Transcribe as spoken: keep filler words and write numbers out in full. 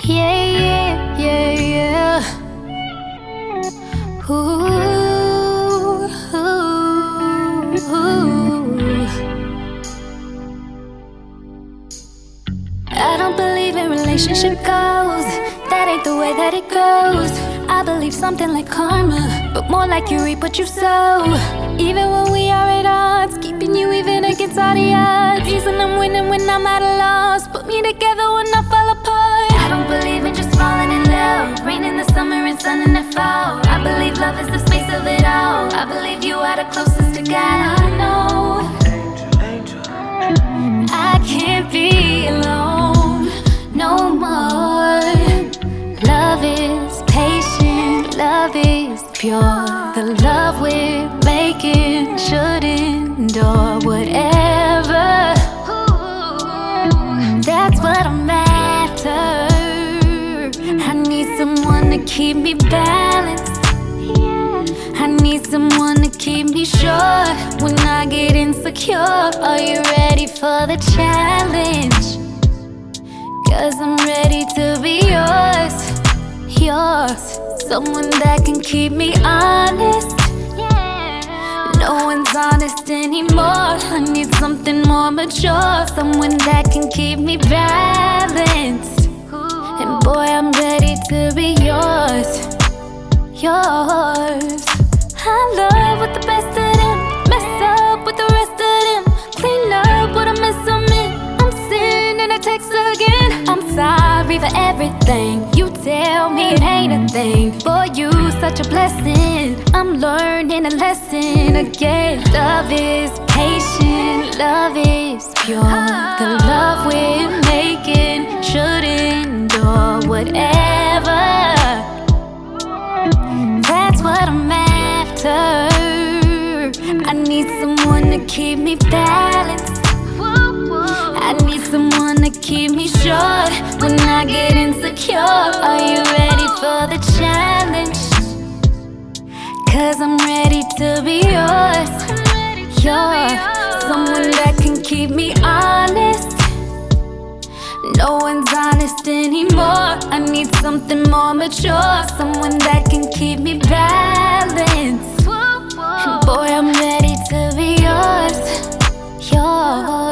Yeah, yeah, yeah, yeah. Ooh, ooh, ooh. I don't believe in relationship goals. That ain't the way that it goes. I believe something like karma, but more like you reap what you sow. Even when we are at odds, keeping you even against all the odds. Reason I'm winning when I'm at a loss, put me together when I fall apart. I don't believe in just falling in love, rain in the summer and sun in the fall. I believe love is the space of it all. I believe you are the closest to God I know. I can't be alone no more. Love is patient, love is pure. The love we're making should endure whatever. That's what I'm after. I need someone to keep me balanced. I need someone to keep me sure when I get insecure. Are you ready for the challenge? Cause I'm ready to be yours, yours. Someone that can keep me honest. No one's honest anymore. I need something more mature. Someone that can keep me balanced. And boy, I'm ready to be yours, yours. I love with the best of them, mess up with the rest of them, clean up what I mess I'm in. I'm sending a text again. I'm sorry for everything. You tell me it ain't a thing. For you, such a blessing. I'm learning a lesson again. Love is patient, love is pure. The love we're making should endure whatever. That's what I'm after. I need someone to keep me balanced. I need someone to keep me sure when I get insecure. Are you ready for the challenge? Cause I'm ready to be yours, yours. Someone that can keep me honest. No one's honest anymore. I need something more mature. Someone that can keep me balanced. And boy, I'm ready to be yours, yours.